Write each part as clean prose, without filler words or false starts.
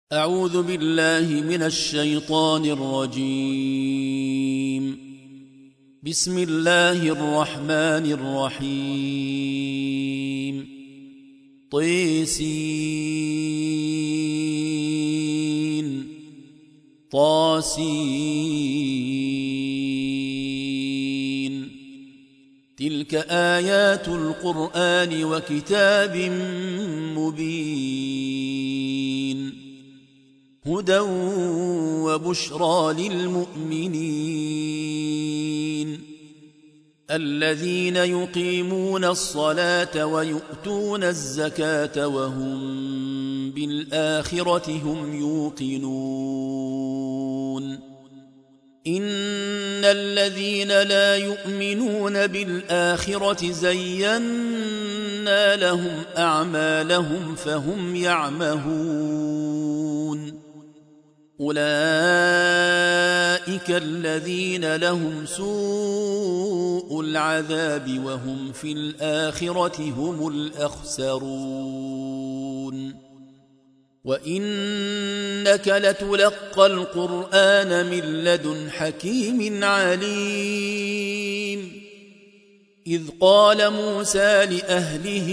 أعوذ بالله من الشيطان الرجيم. بسم الله الرحمن الرحيم. طسين طاسين. تلك آيات القرآن وكتاب مبين، هدى وبشرى للمؤمنين الذين يقيمون الصلاة ويؤتون الزكاة وهم بالآخرة هم يوقنون. إن الذين لا يؤمنون بالآخرة زينا لهم أعمالهم فهم يعمهون. أولئك الذين لهم سوء العذاب وهم في الآخرة هم الأخسرون. وإنك لتلقى القرآن من لدن حكيم عليم. إذ قال موسى لأهله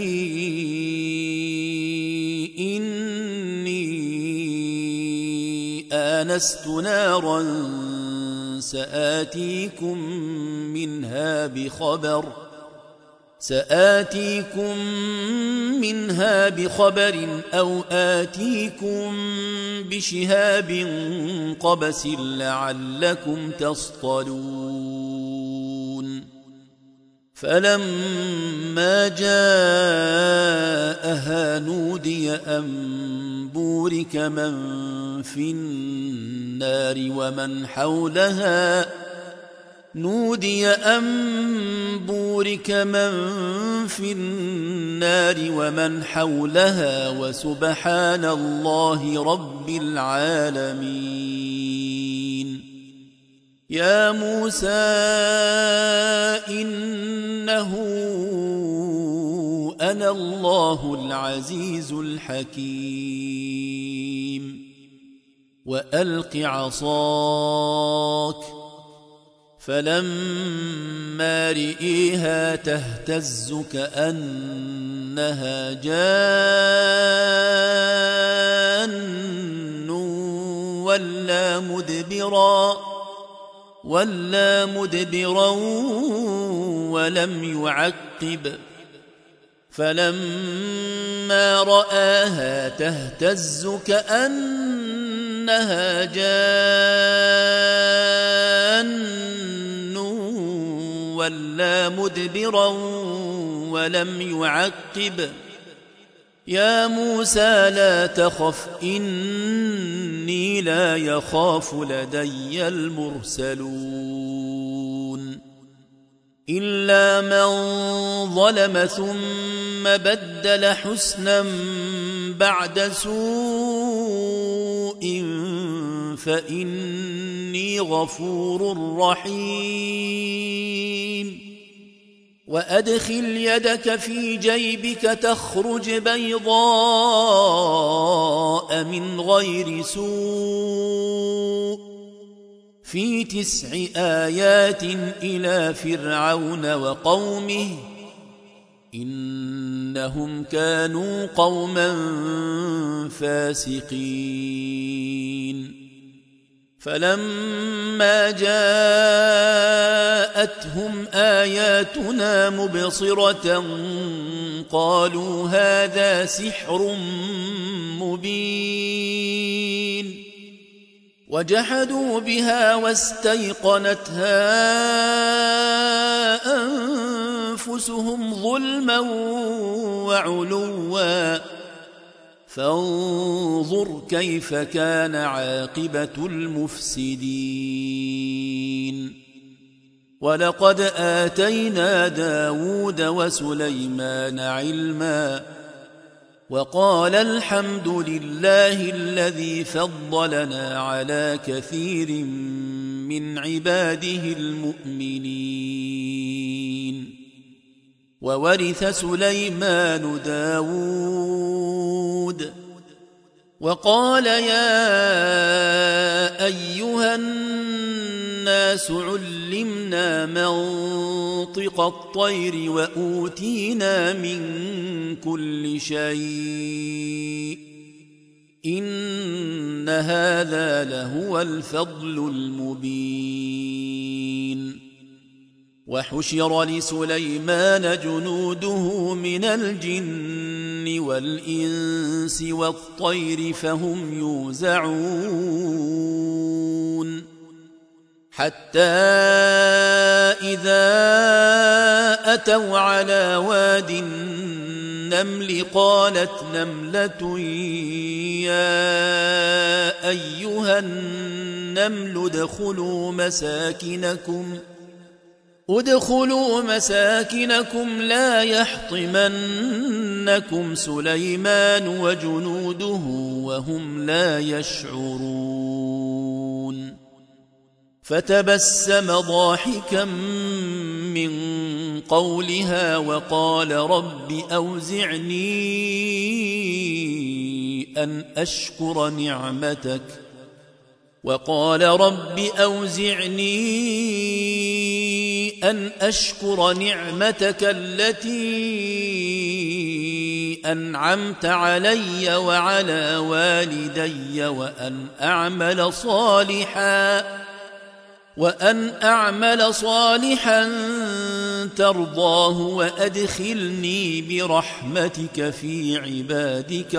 إني آنست نارا سآتيكم منها بخبر أو آتيكم بشهاب قبس لعلكم تصطلون. فلما جاءها نودي أن بورك من في النار ومن حولها وسبحان الله رب العالمين. يا موسى إنه أنا الله العزيز الحكيم. وألق عصاك فلما رئيها تهتز كأنها جان ولا مدبرا ولم يعقب. فلما رآها تهتز كأنها جان ولا مدبرا ولم يعقب. يا موسى لا تخف إني لا يخاف لدي المرسلون. إلا من ظلم ثم بدل حسنا بعد سوء فإني غفور رحيم. وأدخل يدك في جيبك تخرج بيضاء من غير سوء في 9 آيات إلى فرعون وقومه إنهم كانوا قوما فاسقين. فلما جاءتهم آياتنا مبصرة قالوا هذا سحر مبين. وجحدوا بها واستيقنتها أنفسهم ظلما وعلوا فانظر كيف كان عاقبة المفسدين. ولقد آتينا داود وسليمان علما وقال الحمد لله الذي فضلنا على كثير من عباده المؤمنين. وورث سليمان داود وقال يا أيها الناس علمنا منطق الطير وأوتينا من كل شيء إن هذا لهو الفضل المبين. وحشر لسليمان جنوده من الجن والإنس والطير فهم يوزعون حتى إذا أتوا على واد النمل قالت نملة يا أيها النمل ادخلوا مساكنكم لا يحطمنكم سليمان وجنوده وهم لا يشعرون. فتبسم ضاحكا من قولها وقال رب أوزعني أن أشكر نعمتك التي أنعمت علي وعلى والدي وأن أعمل صالحا ترضاه وأدخلني برحمتك في عبادك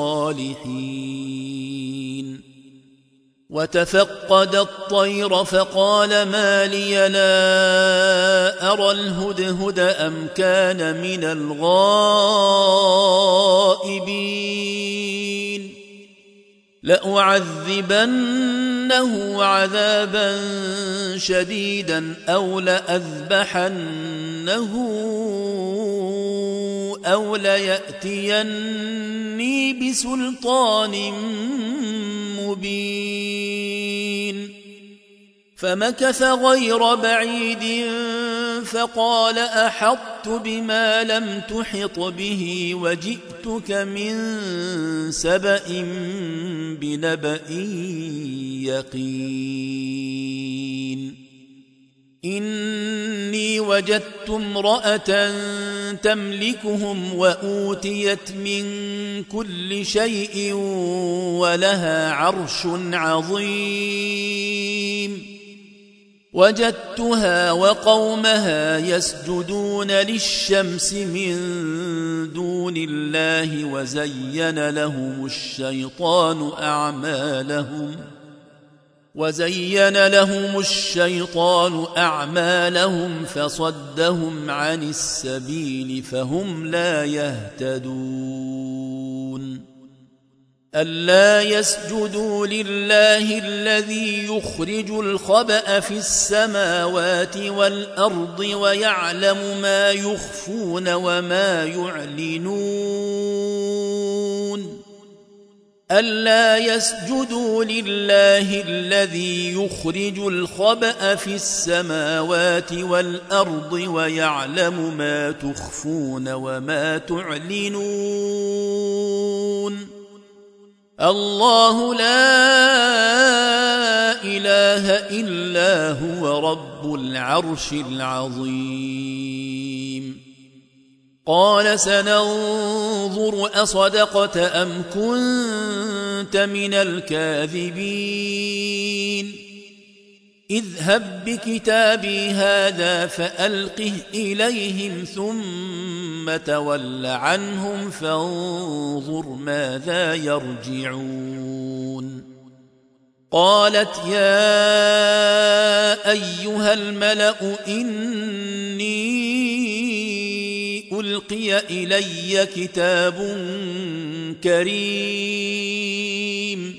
الصالحين. وتفقد الطير فقال ما لي لا أرى الهدهد أم كان من الغائبين لأعذبنه عذابا شديدا أو لأذبحنه أو ليأتيني بسلطان مبين. فمكث غير بعيد فقال أحطت بما لم تحط به وجئتك من سبأ بنبأ يقين. إني وجدت امرأة تملكهم وأوتيت من كل شيء ولها عرش عظيم. وجدتها وقومها يسجدون للشمس من دون الله وزين لهم الشيطان أعمالهم فصدهم عن السبيل فهم لا يهتدون. ألا يسجدوا لله الذي يخرج الخبأ في السماوات والأرض ويعلم ما يخفون وما يعلنون. ألا يسجدوا لله الذي يخرج الخبأ في السماوات والأرض ويعلم ما تخفون وما تعلنون. الله لا إله إلا هو رب العرش العظيم. قال سننظر أصدقت أم كنت من الكاذبين. اذهب بكتابي هذا فألقه إليهم ثم تول عنهم فانظر ماذا يرجعون. قالت يا أيها الملأ إني ألقي إلي كتاب كريم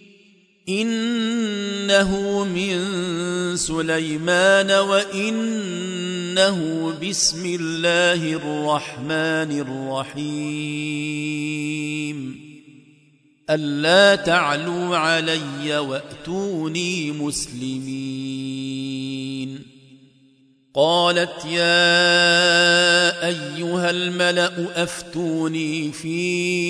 إنه من سليمان وإنه بسم الله الرحمن الرحيم ألا تعلوا علي وأتوني مسلمين. قالت يا أيها الملأ أفتوني في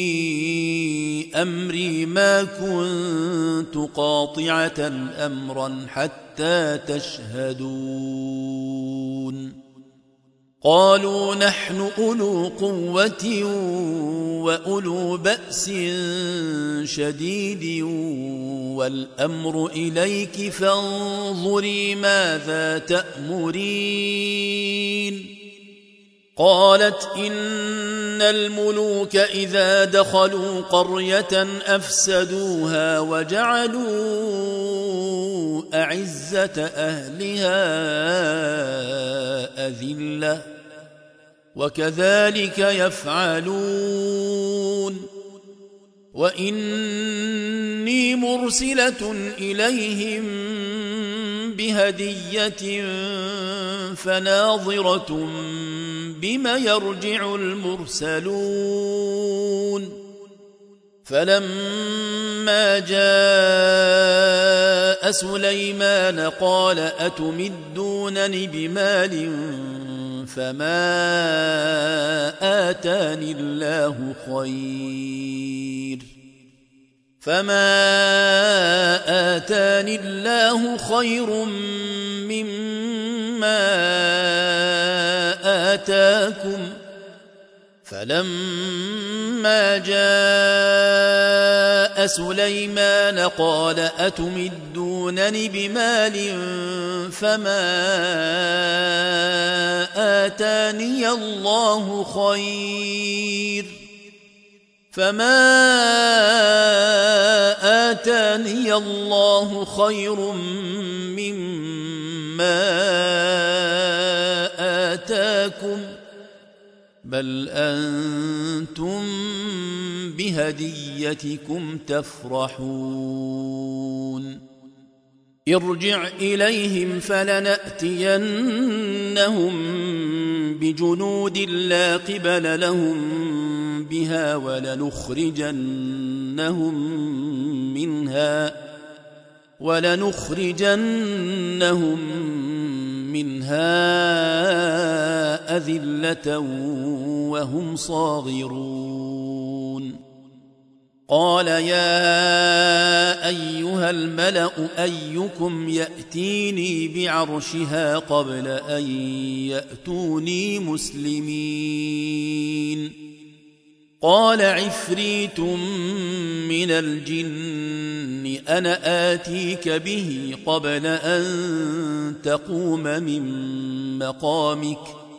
أمري ما كنت قاطعة أمرا حتى تشهدون قالوا نحن أولو قوة وأولو بأس شديد والأمر إليك فانظري ماذا تأمرين قالت إن الملوك إذا دخلوا قرية أفسدوها وجعلوا أعزة أهلها أذلة وكذلك يفعلون وإني مرسلة إليهم بهدية فناظرة بما يرجع المرسلون فلما جاء سليمان قال أتمدونني بمال فما آتاني الله خير مما آتاكم فلما جاء سليمان قال أتمدونني بمال فما آتاني الله خير مما آتاكم بل أنتم بهديتكم تفرحون ارجع إليهم فلنأتينهم بجنود لا قبل لهم بها ولنخرجنهم منها أذلة وهم صاغرون قال يا أيها الملأ أيكم يأتيني بعرشها قبل أن يأتوني مسلمين قال عفريت من الجن أنا آتيك به قبل أن تقوم من مقامك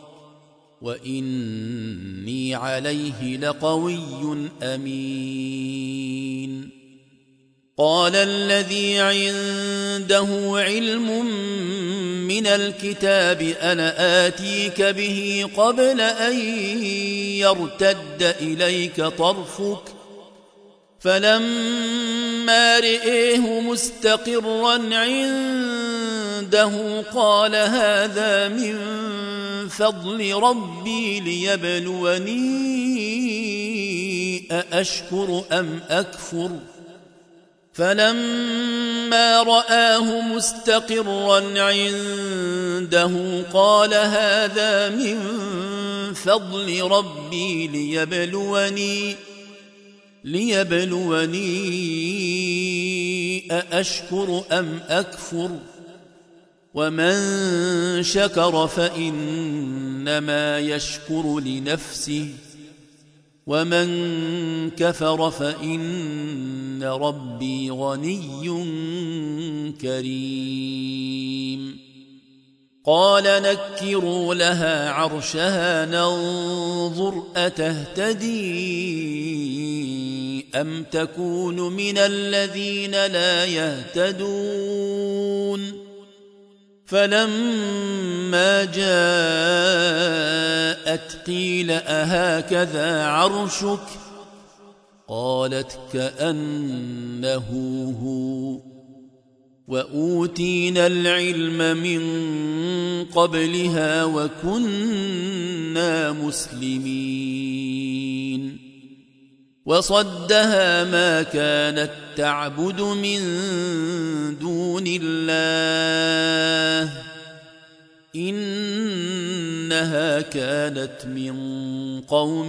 وإني عليه لقوي أمين قال الذي عنده علم من الكتاب أنا آتيك به قبل أن يرتد إليك طرفك فلما رئيه مستقرا عنده قال هذا من فضل ربي ليبلوني أأشكر أم أكفر فلما رآه مستقرا عنده قال هذا من فضل ربي ليبلوني أأشكر أم أكفر ومن شكر فإنما يشكر لنفسه ومن كفر فإن ربي غني كريم قال نكروا لها عرشها ننظر أتهتدي أم تكون من الذين لا يهتدون فلما جاءت قيل أهكذا عرشك قالت كأنه هو وأوتينا العلم من قبلها وكنا مسلمين وصدها ما كانت تعبد من دون الله إنها كانت من قوم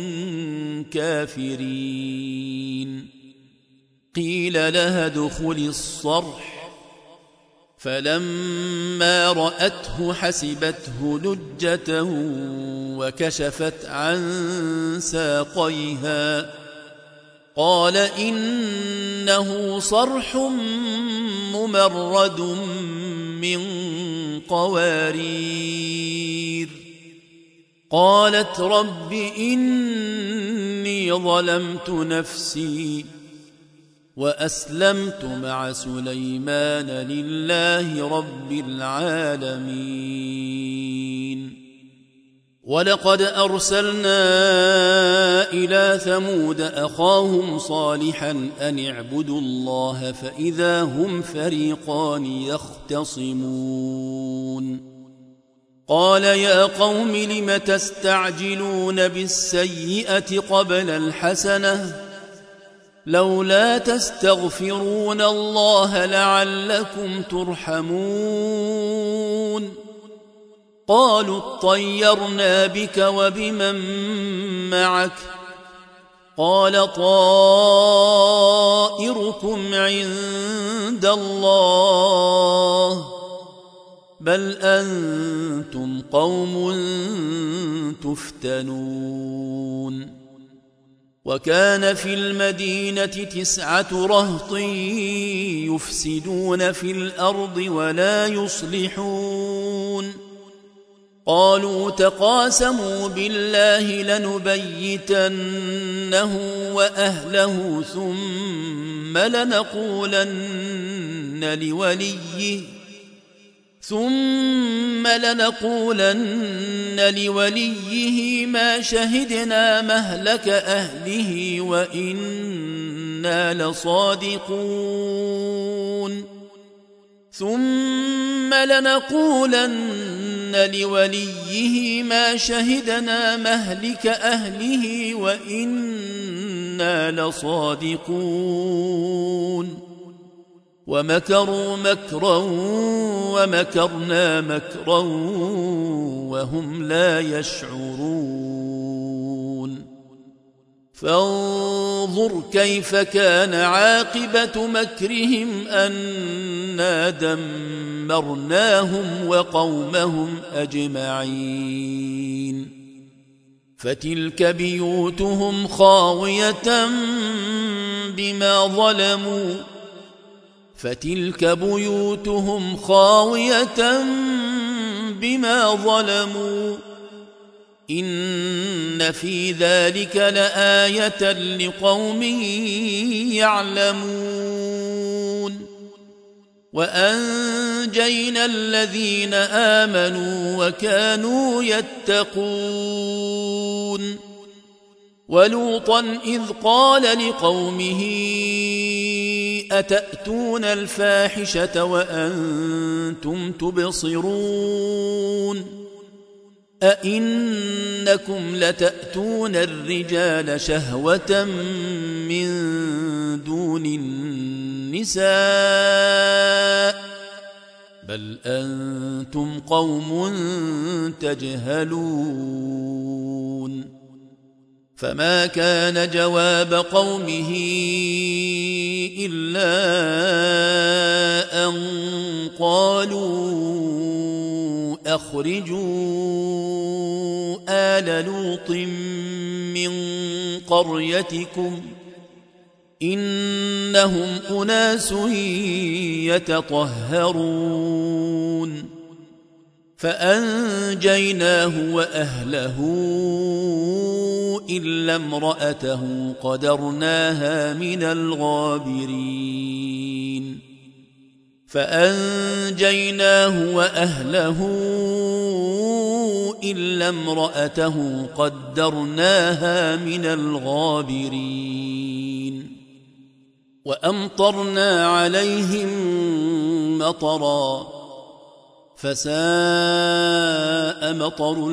كافرين. قيل لها ادخلي الصرح فلما رأته حسبته لجة وكشفت عن ساقيها قال إنه صرح ممرد من قوارير. قالت رب إني ظلمت نفسي وأسلمت مع سليمان لله رب العالمين. ولقد أرسلنا إلى ثمود أخاهم صالحا أن اعبدوا الله فإذا هم فريقان يختصمون. قال يا قوم لم تستعجلون بالسيئة قبل الحسنة لولا تستغفرون الله لعلكم ترحمون. قالوا اطيرنا بك وبمن معك قال طائركم عند الله بل أنتم قوم تفتنون. وكان في المدينة 9 رهط يفسدون في الأرض ولا يصلحون. قالوا تقاسموا بالله لنبيتنه وأهله ثم لنقولن لوليه ما شهدنا مهلك أهله وإنا لصادقون. ومكروا مكرا ومكرنا مكرا وهم لا يشعرون. فانظر كيف كان عاقبة مكرهم أنا دمرناهم وقومهم أجمعين. فتلك بيوتهم خاوية بما ظلموا إن في ذلك لآية لقوم يعلمون. وأنجينا الذين آمنوا وكانوا يتقون. ولوطا إذ قال لقومه أتأتون الفاحشة وأنتم تبصرون أئنكم لتأتون الرجال شهوة من دون النساء بل أنتم قوم تجهلون. فما كان جواب قومه إلا أن قالوا أخرجوا آل لوط من قريتكم إنهم أناس يتطهرون. فأنجيناه وأهله إلا امرأته قدرناها من الغابرين. وأمطرنا عليهم مطرا فساء مطر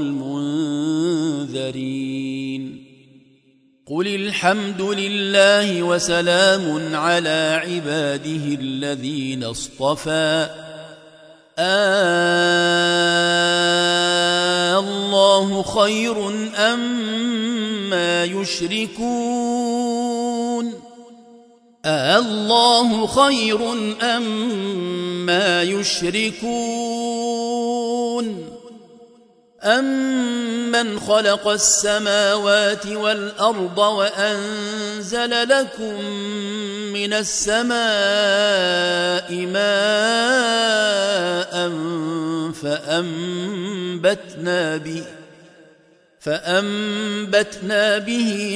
المنذرين. قل الحمد لله وسلام على عباده الذين اصطفى الله خير أما يشركون الله خير أما يشركون أمن خلق السماوات والأرض وأنزل لكم من السماء ماء فأنبتنا به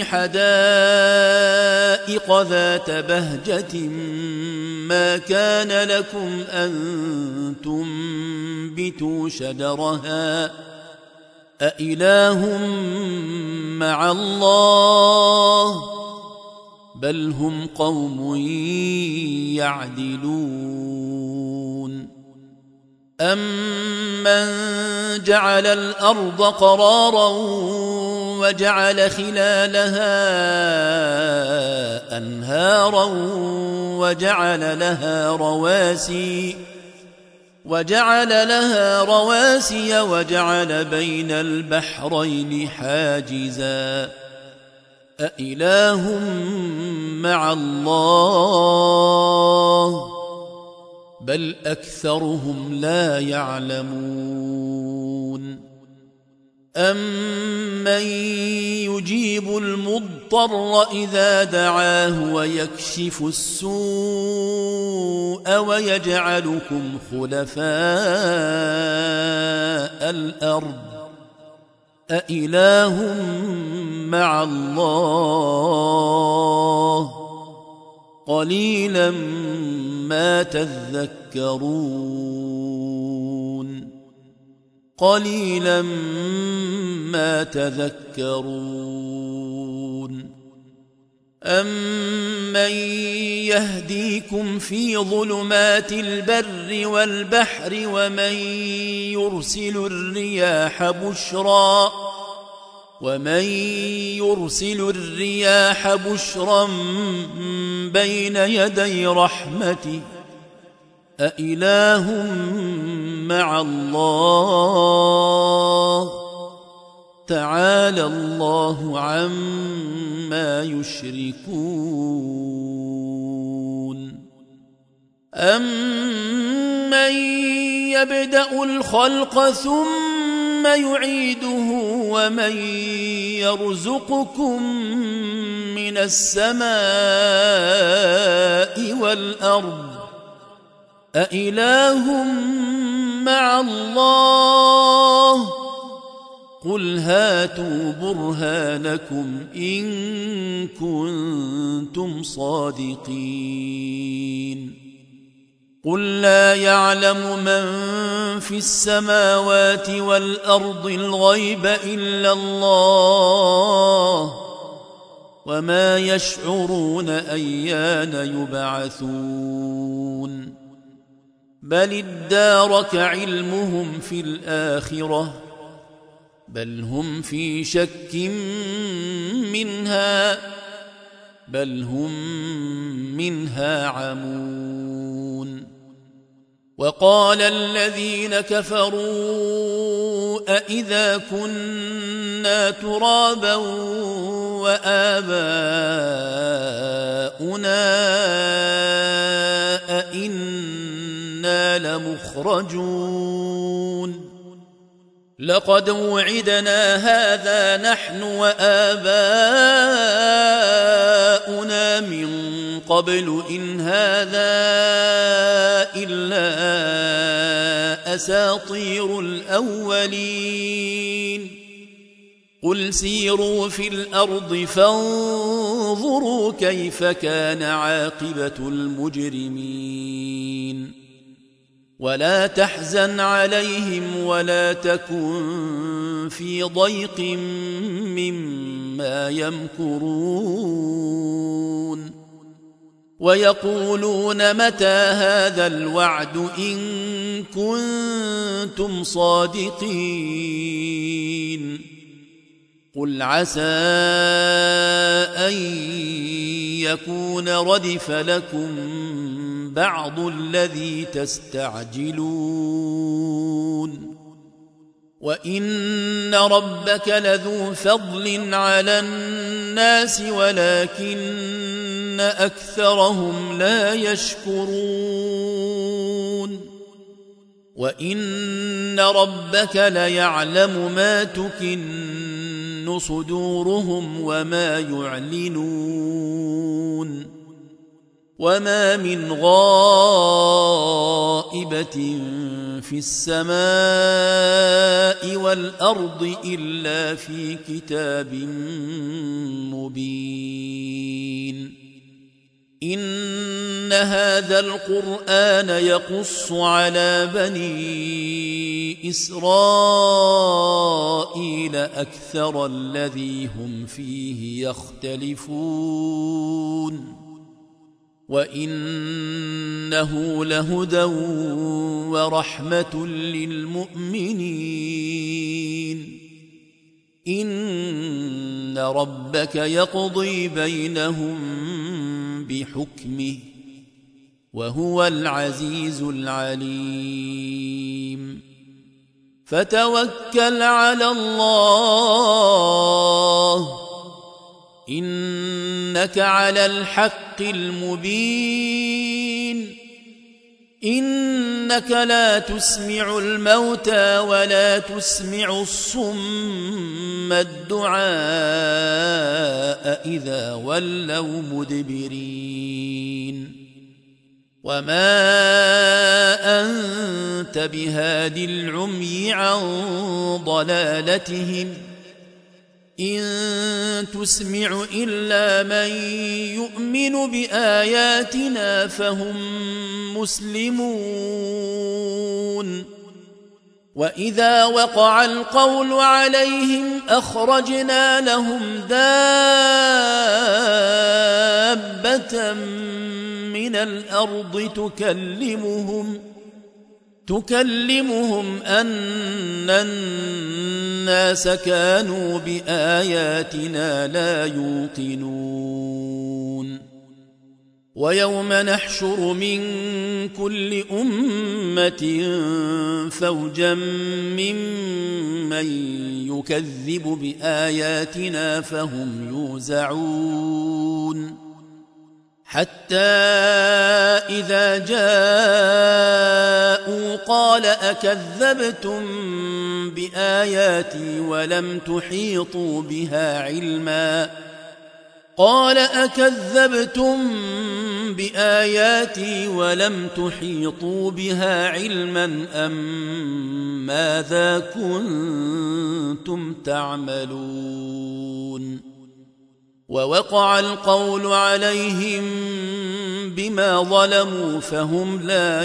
حدائق ذات بهجة ما كان لكم أن تنبتوا شجرها أإله مع الله بل هم قوم يعدلون أمن جعل الأرض قرارا وجعل خلالها أنهارا وجعل لها رواسي وجعل بين البحرين حاجزا أإله مع الله بل أكثرهم لا يعلمون أمن يجيب المضطر إذا دعاه ويكشف السوء ويجعلكم خلفاء الأرض أإله مع الله قليلا ما تذكرون أمن يهديكم في ظلمات البر والبحر ومن يرسل الرياح بشرا بين يدي رحمته أإله مع الله تعالى الله عما يشركون أمن يبدأ الخلق ثم يعيده ومن يرزقكم من السماء والأرض أإله مع الله قل هاتوا برهانكم إن كنتم صادقين قل لا يعلم من في السماوات والأرض الغيب إلا الله وما يشعرون أيان يبعثون بل ادارك علمهم في الآخرة بل هم في شك منها عمون وقال الذين كفروا أإذا كنا ترابا وآباؤنا أإنا لمخرجون لقد وعدنا هذا نحن وآباؤنا من قبل إن هذا إلا أساطير الأولين قل سيروا في الأرض فانظروا كيف كان عاقبة المجرمين ولا تحزن عليهم ولا تكن في ضيق مما يمكرون ويقولون متى هذا الوعد إن كنتم صادقين قل عسى أن يكون ردف لكم بعض الذي تستعجلون وإن ربك لذو فضل على الناس ولكن أكثرهم لا يشكرون وإن ربك ليعلم ما تكن صدورهم وما يعلنون وما من غائبة في السماء والأرض إلا في كتاب مبين إن هذا القرآن يقص على بني إسرائيل أكثر الذي هم فيه يختلفون وإنه لهدى ورحمة للمؤمنين إن ربك يقضي بينهم بحكمه وهو العزيز العليم فتوكل على الله إنك على الحق المبين إنك لا تسمع الموتى ولا تسمع الصم الدعاء إذا ولوا مدبرين وما أنت بهاد العمي عن ضلالتهم إن تسمع إلا من يؤمن بآياتنا فهم مسلمون وإذا وقع القول عليهم أخرجنا لهم دابة من الأرض تكلمهم أن الناس كانوا بآياتنا لا يوقنون ويوم نحشر من كل أمة فوجا ممن يكذب بآياتنا فهم يوزعون حتى إذا جاءوا قال أكذبتم بآياتي ولم تحيطوا بها علما قال أكذبتم بآياتي ولم تحيطوا بها علما أم ماذا كنتم تعملون ووقع القول عليهم بما ظلموا فهم لا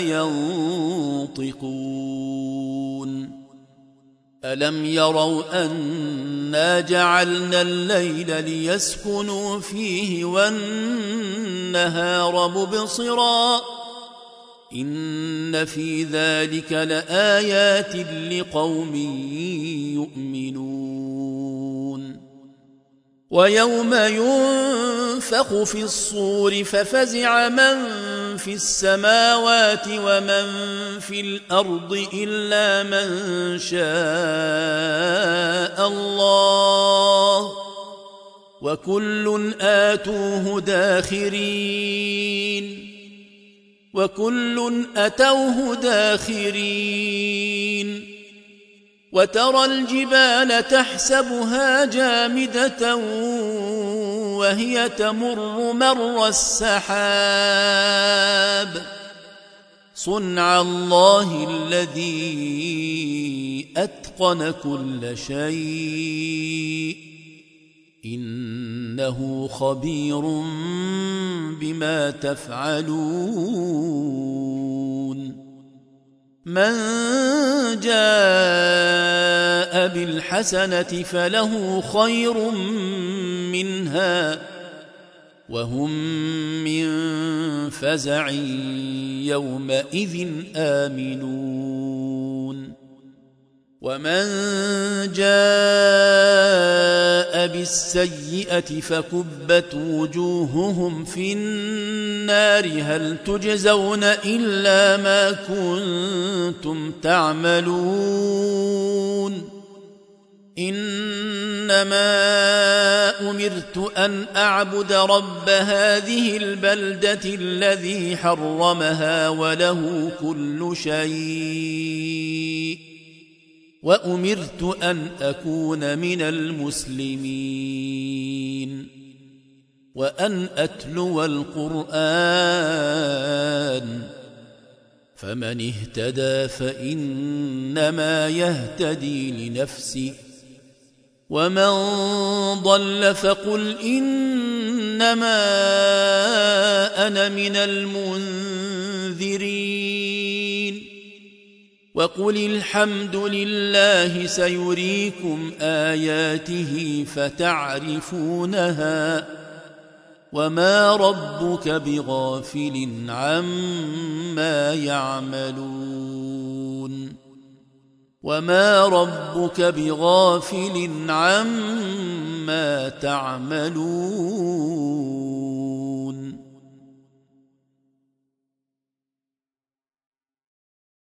ينطقون ألم يروا أنا جعلنا الليل ليسكنوا فيه والنهار مبصرا إن في ذلك لآيات لقوم يؤمنون ويوم ينفخ في الصور ففزع من في السماوات ومن في الأرض إلا من شاء الله وكل آتوه داخرين وترى الجبال تحسبها جامدة وهي تمر مر السحاب صنع الله الذي أتقن كل شيء إنه خبير بما تفعلون من جاء بالحسنة فله خير منها وهم من فزع يومئذ آمنون ومن جاء بالسيئة فكبت وجوههم في النار هل تجزون إلا ما كنتم تعملون إنما أمرت أن أعبد رب هذه البلدة الذي حرمها وله كل شيء وأمرت أن أكون من المسلمين وأن أتلو القرآن فمن اهتدى فإنما يهتدي لنفسه ومن ضل فقل إنما أنا من المنذرين وقل الحمد لله سيريكم آياته فتعرفونها وما ربك بغافل عما يعملون وما ربك بغافل عما تعملون